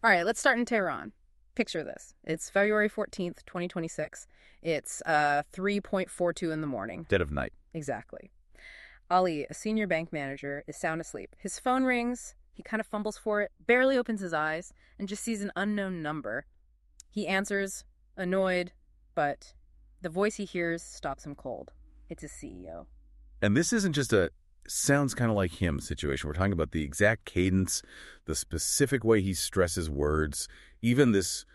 All right, let's start in Tehran. Picture this. It's February 14th, 2026. It's 3:42 in the morning. Dead of night. Exactly. Ali, a senior bank manager, is sound asleep. His phone rings. He kind of fumbles for it, barely opens his eyes, and just sees an unknown number. He answers, annoyed, but the voice he hears stops him cold. It's his CEO. And this isn't just a sounds kind of like him situation. We're talking about the exact cadence, the specific way he stresses words, even this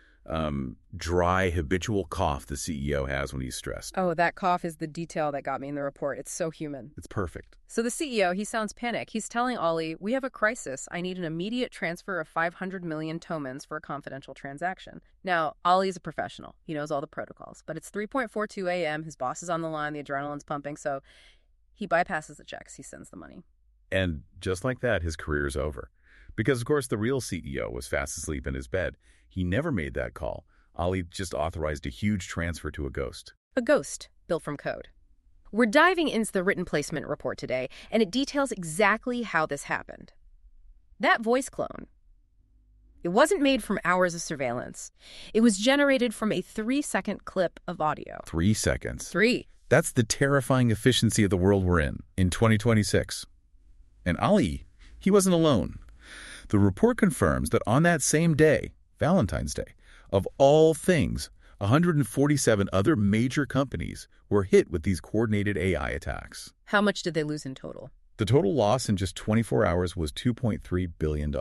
dry, habitual cough the CEO has when he's stressed. Oh, that cough is the detail that got me in the report. It's so human. It's perfect. So the CEO, he sounds panicked. He's telling Ali, we have a crisis. I need an immediate transfer of 500 million tomans for a confidential transaction. Now, Ali's a professional. He knows all the protocols. But it's 3:42 a.m. His boss is on the line. The adrenaline's pumping. So he bypasses the checks. He sends the money. And just like that, his career is over. Because, of course, the real CEO was fast asleep in his bed. He never made that call. Ali just authorized a huge transfer to a ghost. A ghost built from code. We're diving into the written placement report today, and it details exactly how this happened. That voice clone, it wasn't made from hours of surveillance. It was generated from a 3-second clip of audio. 3 seconds. 3. That's the terrifying efficiency of the world we're in 2026. And Ali, he wasn't alone. The report confirms that on that same day, Valentine's Day, of all things, 147 other major companies were hit with these coordinated AI attacks. How much did they lose in total? The total loss in just 24 hours was $2.3 billion.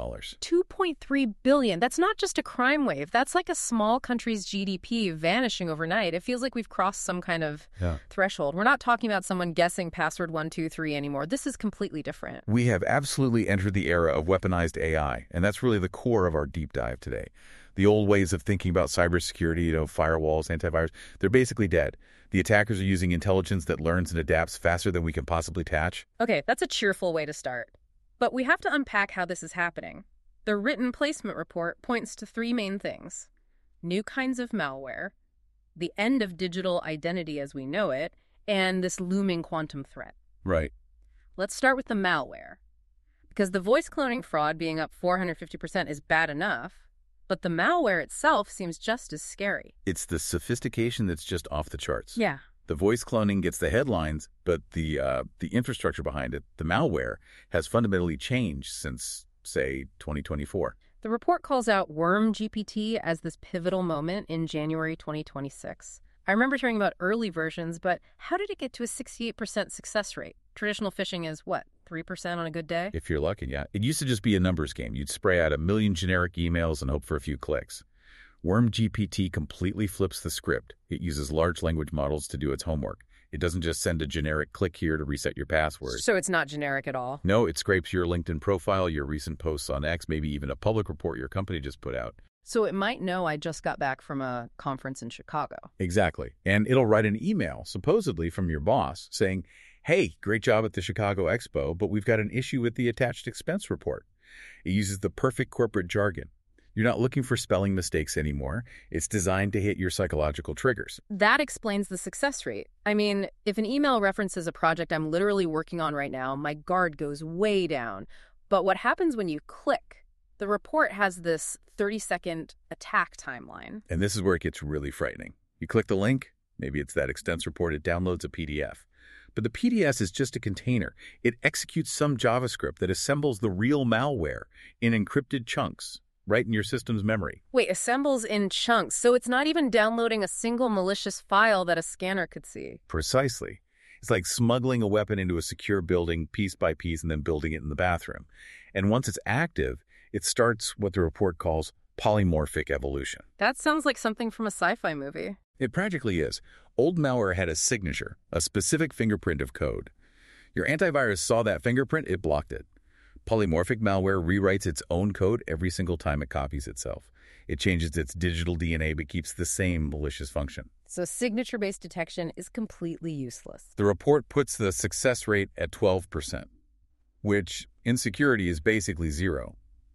$2.3 billion. That's not just a crime wave. That's like a small country's GDP vanishing overnight. It feels like we've crossed some kind of threshold. We're not talking about someone guessing password 123 anymore. This is completely different. We have absolutely entered the era of weaponized AI, and that's really the core of our deep dive today. The old ways of thinking about cybersecurity, firewalls, antivirus, they're basically dead. The attackers are using intelligence that learns and adapts faster than we can possibly catch. Okay, that's a cheerful way to start. But we have to unpack how this is happening. The written placement report points to 3 main things: new kinds of malware, the end of digital identity as we know it, and this looming quantum threat. Right. Let's start with the malware. Because the voice cloning fraud being up 450% is bad enough, but the malware itself seems just as scary. It's the sophistication that's just off the charts. Yeah. The voice cloning gets the headlines, but the infrastructure behind it, the malware, has fundamentally changed since, say, 2024. The report calls out WormGPT as this pivotal moment in January 2026. I remember hearing about early versions, but how did it get to a 68% success rate? Traditional phishing is what, 3% on a good day? If you're lucky, yeah. It used to just be a numbers game. You'd spray out 1 million generic emails and hope for a few clicks. WormGPT completely flips the script. It uses large language models to do its homework. It doesn't just send a generic click here to reset your password. So it's not generic at all? No, it scrapes your LinkedIn profile, your recent posts on X, maybe even a public report your company just put out. So it might know I just got back from a conference in Chicago. Exactly. And it'll write an email, supposedly from your boss, saying, hey, great job at the Chicago Expo, but we've got an issue with the attached expense report. It uses the perfect corporate jargon. You're not looking for spelling mistakes anymore. It's designed to hit your psychological triggers. That explains the success rate. I mean, if an email references a project I'm literally working on right now, my guard goes way down. But what happens when you click? The report has this 30-second attack timeline. And this is where it gets really frightening. You click the link, maybe it's that expense report, it downloads a PDF. But the PDF is just a container. It executes some JavaScript that assembles the real malware in encrypted chunks right in your system's memory. Wait, assembles in chunks, so it's not even downloading a single malicious file that a scanner could see. Precisely. It's like smuggling a weapon into a secure building piece by piece and then building it in the bathroom. And once it's active, it starts what the report calls polymorphic evolution. That sounds like something from a sci-fi movie. It practically is. Old malware had a signature, a specific fingerprint of code. Your antivirus saw that fingerprint, it blocked it. Polymorphic malware rewrites its own code every single time it copies itself. It changes its digital DNA but keeps the same malicious function. So signature-based detection is completely useless. The report puts the success rate at 12%, which in security is basically zero.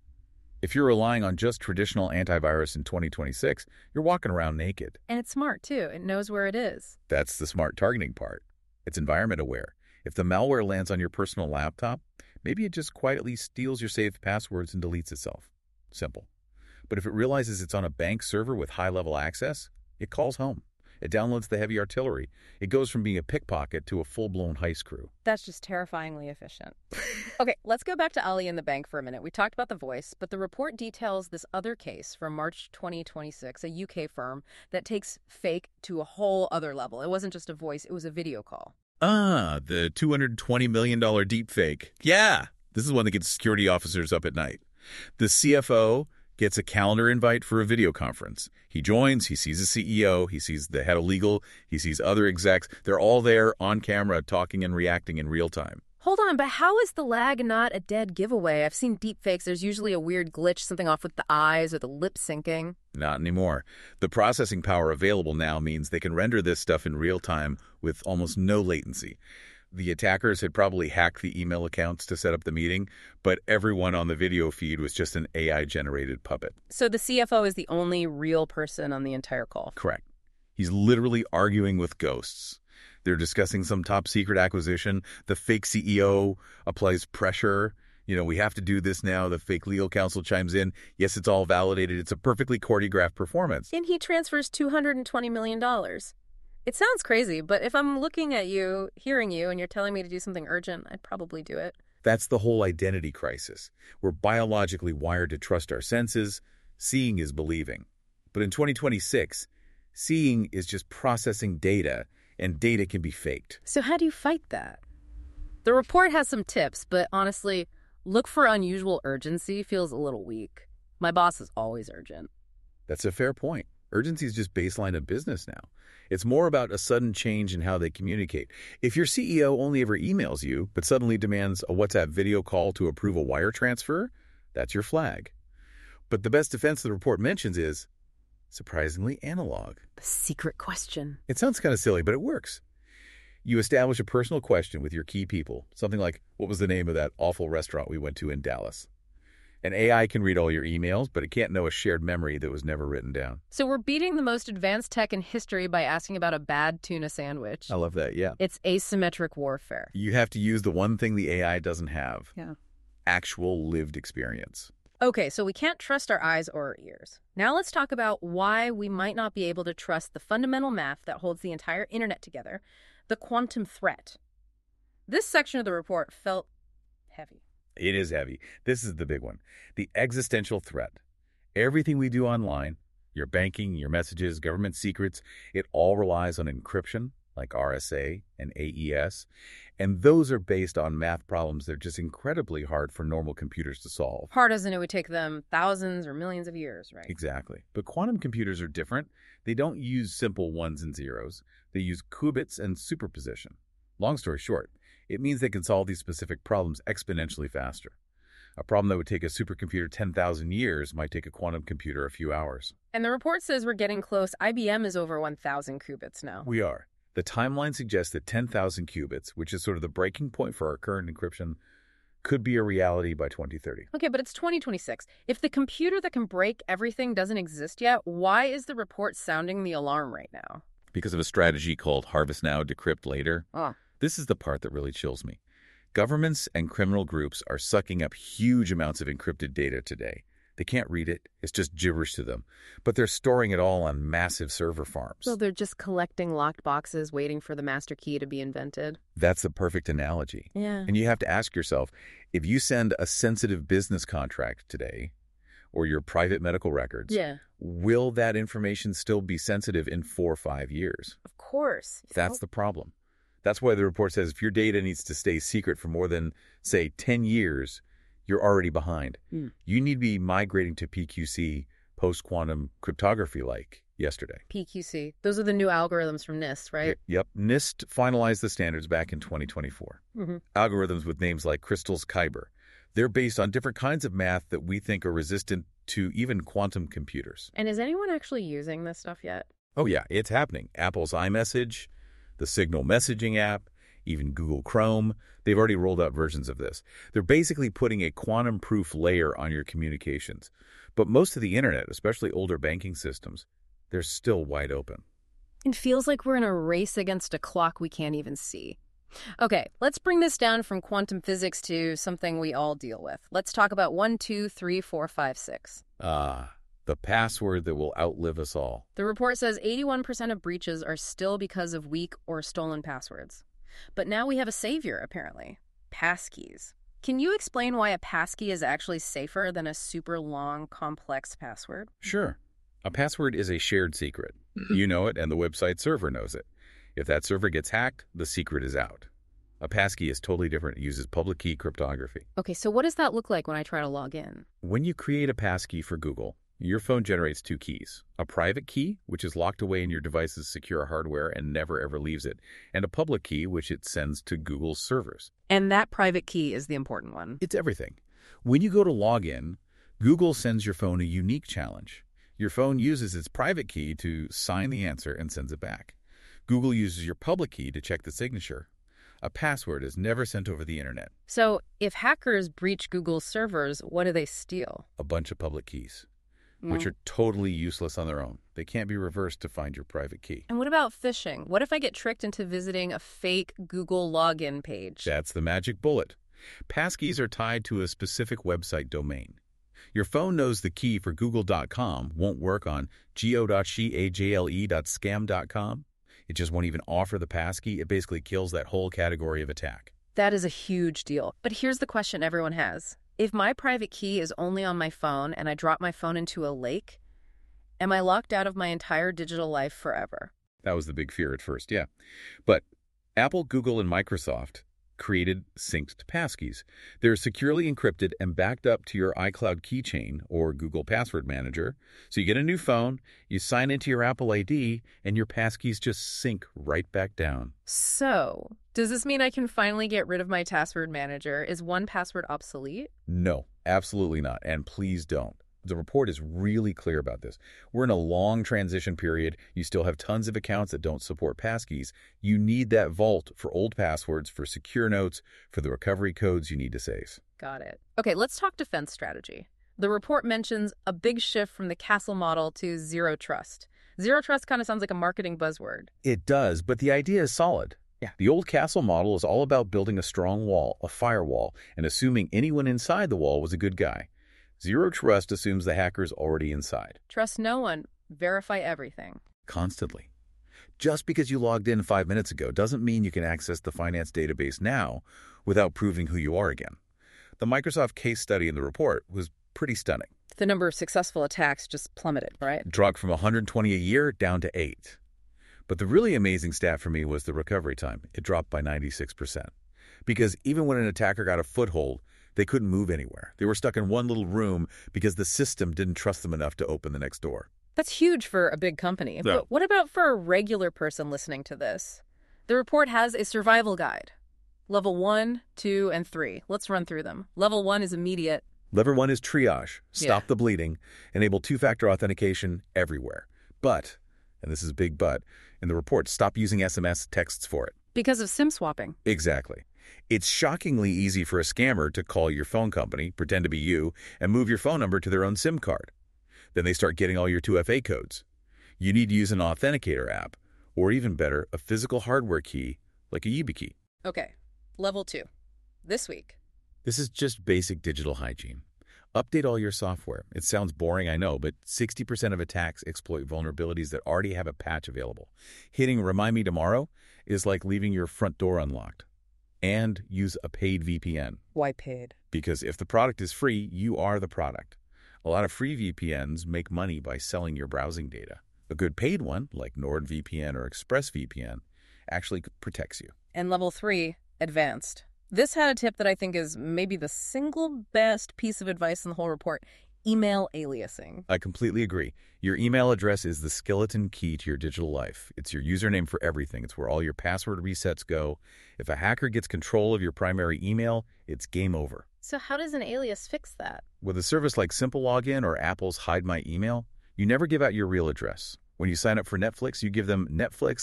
If you're relying on just traditional antivirus in 2026, you're walking around naked. And it's smart, too. It knows where it is. That's the smart targeting part. It's environment aware. If the malware lands on your personal laptop, maybe it just quietly steals your saved passwords and deletes itself. Simple. But if it realizes it's on a bank server with high-level access, it calls home. It downloads the heavy artillery. It goes from being a pickpocket to a full-blown heist crew. That's just terrifyingly efficient. Okay, let's go back to Ali and the bank for a minute. We talked about the voice, but the report details this other case from March 2026, a UK firm that takes fake to a whole other level. It wasn't just a voice, it was a video call. Ah, the $220 million deepfake. Yeah, this is one that gets security officers up at night. The CFO gets a calendar invite for a video conference. He joins, he sees the CEO, he sees the head of legal, he sees other execs. They're all there on camera talking and reacting in real time. Hold on, but how is the lag not a dead giveaway? I've seen deepfakes. There's usually a weird glitch, something off with the eyes or the lip syncing. Not anymore. The processing power available now means they can render this stuff in real time with almost no latency. The attackers had probably hacked the email accounts to set up the meeting, but everyone on the video feed was just an AI-generated puppet. So the CFO is the only real person on the entire call. Correct. He's literally arguing with ghosts. They're discussing some top-secret acquisition. The fake CEO applies pressure. We have to do this now. The fake legal counsel chimes in. Yes, it's all validated. It's a perfectly choreographed performance. And he transfers $220 million. It sounds crazy, but if I'm looking at you, hearing you, and you're telling me to do something urgent, I'd probably do it. That's the whole identity crisis. We're biologically wired to trust our senses. Seeing is believing. But in 2026, seeing is just processing data, and data can be faked. So how do you fight that? The report has some tips, but honestly, look for unusual urgency feels a little weak. My boss is always urgent. That's a fair point. Urgency is just baseline of business now. It's more about a sudden change in how they communicate. If your CEO only ever emails you, but suddenly demands a WhatsApp video call to approve a wire transfer, that's your flag. But the best defense the report mentions is, surprisingly, analog. The secret question. It sounds kind of silly, but it works. You establish a personal question with your key people, something like, what was the name of that awful restaurant we went to in Dallas? An AI can read all your emails, but it can't know a shared memory that was never written down. So we're beating the most advanced tech in history by asking about a bad tuna sandwich. I love that, yeah. It's asymmetric warfare. You have to use the one thing the AI doesn't have. Yeah. Actual lived experience. Okay, so we can't trust our eyes or our ears. Now let's talk about why we might not be able to trust the fundamental math that holds the entire internet together, the quantum threat. This section of the report felt heavy. It is heavy. This is the big one. The existential threat. Everything we do online, your banking, your messages, government secrets, it all relies on encryption, like RSA and AES. And those are based on math problems that are just incredibly hard for normal computers to solve. Hard as in it would take them thousands or millions of years, right? Exactly. But quantum computers are different. They don't use simple ones and zeros. They use qubits and superposition. Long story short, it means they can solve these specific problems exponentially faster. A problem that would take a supercomputer 10,000 years might take a quantum computer a few hours. And the report says we're getting close. IBM is over 1,000 qubits now. We are. The timeline suggests that 10,000 qubits, which is sort of the breaking point for our current encryption, could be a reality by 2030. Okay, but it's 2026. If the computer that can break everything doesn't exist yet, why is the report sounding the alarm right now? Because of a strategy called Harvest Now, Decrypt Later. Oh. This is the part that really chills me. Governments and criminal groups are sucking up huge amounts of encrypted data today. They can't read it. It's just gibberish to them. But they're storing it all on massive server farms. So they're just collecting locked boxes, waiting for the master key to be invented? That's the perfect analogy. Yeah. And you have to ask yourself, if you send a sensitive business contract today, or your private medical records, will that information still be sensitive in 4 or 5 years? Of course. That's the problem. That's why the report says if your data needs to stay secret for more than, say, 10 years, you're already behind. You need to be migrating to PQC, post-quantum cryptography like yesterday. PQC. Those are the new algorithms from NIST, right? Yep. NIST finalized the standards back in 2024. Algorithms with names like Crystal's Kyber. They're based on different kinds of math that we think are resistant to even quantum computers. And is anyone actually using this stuff yet? Oh, yeah, it's happening. Apple's iMessage, the Signal messaging app, even Google Chrome, they've already rolled out versions of this. They're basically putting a quantum-proof layer on your communications. But most of the internet, especially older banking systems, they're still wide open. It feels like we're in a race against a clock we can't even see. Okay, let's bring this down from quantum physics to something we all deal with. Let's talk about 1, 2, 3, 4, 5, 6. The password that will outlive us all. The report says 81% of breaches are still because of weak or stolen passwords. But now we have a savior, apparently. Passkeys. Can you explain why a passkey is actually safer than a super long, complex password? Sure. A password is a shared secret. You know it, and the website server knows it. If that server gets hacked, the secret is out. A passkey is totally different. It uses public key cryptography. Okay, so what does that look like when I try to log in? When you create a passkey for Google, your phone generates two keys. A private key, which is locked away in your device's secure hardware and never ever leaves it, and a public key, which it sends to Google's servers. And that private key is the important one. It's everything. When you go to log in, Google sends your phone a unique challenge. Your phone uses its private key to sign the answer and sends it back. Google uses your public key to check the signature. A password is never sent over the internet. So if hackers breach Google's servers, what do they steal? A bunch of public keys, which are totally useless on their own. They can't be reversed to find your private key. And what about phishing? What if I get tricked into visiting a fake Google login page? That's the magic bullet. Passkeys are tied to a specific website domain. Your phone knows the key for google.com won't work on go.cagle.scam.com. It just won't even offer the passkey. It basically kills that whole category of attack. That is a huge deal. But here's the question everyone has. If my private key is only on my phone and I drop my phone into a lake, am I locked out of my entire digital life forever? That was the big fear at first, yeah. But Apple, Google, and Microsoft created synced passkeys. They're securely encrypted and backed up to your iCloud keychain or Google Password Manager. So you get a new phone, you sign into your Apple ID, and your passkeys just sync right back down. So, does this mean I can finally get rid of my password manager? Is 1Password obsolete? No, absolutely not. And please don't. The report is really clear about this. We're in a long transition period. You still have tons of accounts that don't support passkeys. You need that vault for old passwords, for secure notes, for the recovery codes you need to save. Got it. Okay, let's talk defense strategy. The report mentions a big shift from the castle model to zero trust. Zero trust kind of sounds like a marketing buzzword. It does, but the idea is solid. Yeah. The old castle model is all about building a strong wall, a firewall, and assuming anyone inside the wall was a good guy. Zero trust assumes the hacker's already inside. Trust no one. Verify everything. Constantly. Just because you logged in 5 minutes ago doesn't mean you can access the finance database now without proving who you are again. The Microsoft case study in the report was pretty stunning. The number of successful attacks just plummeted, right? Dropped from 120 a year down to 8. But the really amazing stat for me was the recovery time. It dropped by 96%. Because even when an attacker got a foothold, they couldn't move anywhere. They were stuck in one little room because the system didn't trust them enough to open the next door. That's huge for a big company. Yeah. But what about for a regular person listening to this? The report has a survival guide. Level 1, 2, and 3. Let's run through them. Level 1 is immediate. Level 1 is triage. Stop the bleeding. Enable two-factor authentication everywhere. But, and this is a big but, in the report, stop using SMS texts for it. Because of SIM swapping. Exactly. It's shockingly easy for a scammer to call your phone company, pretend to be you, and move your phone number to their own SIM card. Then they start getting all your 2FA codes. You need to use an authenticator app, or even better, a physical hardware key like a YubiKey. Okay, level 2. This week. This is just basic digital hygiene. Update all your software. It sounds boring, I know, but 60% of attacks exploit vulnerabilities that already have a patch available. Hitting Remind Me Tomorrow is like leaving your front door unlocked. And use a paid VPN. Why paid? Because if the product is free, you are the product. A lot of free VPNs make money by selling your browsing data. A good paid one, like NordVPN or ExpressVPN, actually protects you. And level 3, advanced. This had a tip that I think is maybe the single best piece of advice in the whole report. Email aliasing. I completely agree. Your email address is the skeleton key to your digital life. It's your username for everything. It's where all your password resets go. If a hacker gets control of your primary email, it's game over. So how does an alias fix that? With a service like Simple Login or Apple's Hide My Email, you never give out your real address. When you sign up for Netflix, you give them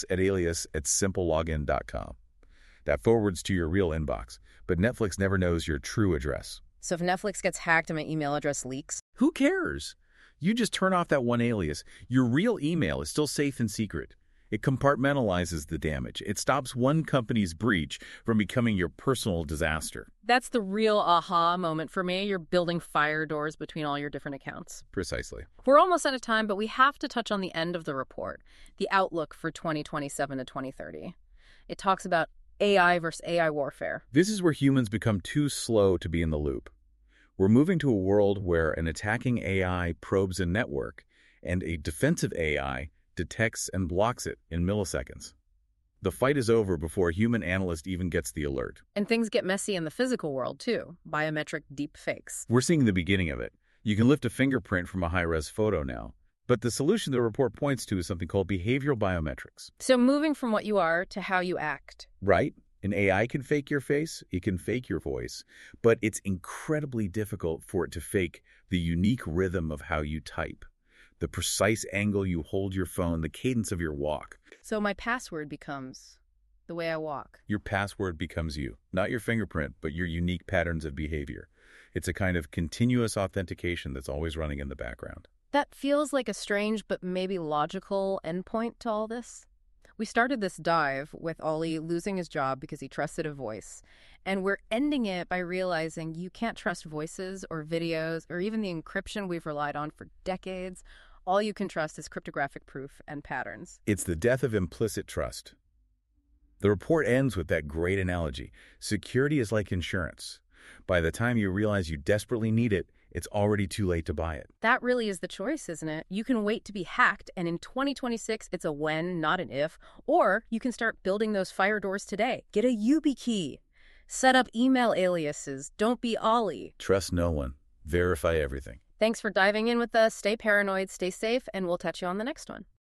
netflix@alias@simplelogin.com. That forwards to your real inbox, but Netflix never knows your true address. So if Netflix gets hacked and my email address leaks? Who cares? You just turn off that one alias. Your real email is still safe and secret. It compartmentalizes the damage. It stops one company's breach from becoming your personal disaster. That's the real aha moment for me. You're building fire doors between all your different accounts. Precisely. We're almost out of time, but we have to touch on the end of the report, the outlook for 2027 to 2030. It talks about AI versus AI warfare. This is where humans become too slow to be in the loop. We're moving to a world where an attacking AI probes a network and a defensive AI detects and blocks it in milliseconds. The fight is over before a human analyst even gets the alert. And things get messy in the physical world, too. Biometric deep fakes. We're seeing the beginning of it. You can lift a fingerprint from a high-res photo now. But the solution the report points to is something called behavioral biometrics. So moving from what you are to how you act. Right? An AI can fake your face, it can fake your voice, but it's incredibly difficult for it to fake the unique rhythm of how you type, the precise angle you hold your phone, the cadence of your walk. So my password becomes the way I walk. Your password becomes you, not your fingerprint, but your unique patterns of behavior. It's a kind of continuous authentication that's always running in the background. That feels like a strange but maybe logical endpoint to all this. We started this dive with Ollie losing his job because he trusted a voice, and we're ending it by realizing you can't trust voices or videos or even the encryption we've relied on for decades. All you can trust is cryptographic proof and patterns. It's the death of implicit trust. The report ends with that great analogy. Security is like insurance. By the time you realize you desperately need it, it's already too late to buy it. That really is the choice, isn't it? You can wait to be hacked, and in 2026, it's a when, not an if. Or you can start building those fire doors today. Get a YubiKey. Set up email aliases. Don't be Ollie. Trust no one. Verify everything. Thanks for diving in with us. Stay paranoid, stay safe, and we'll catch you on the next one.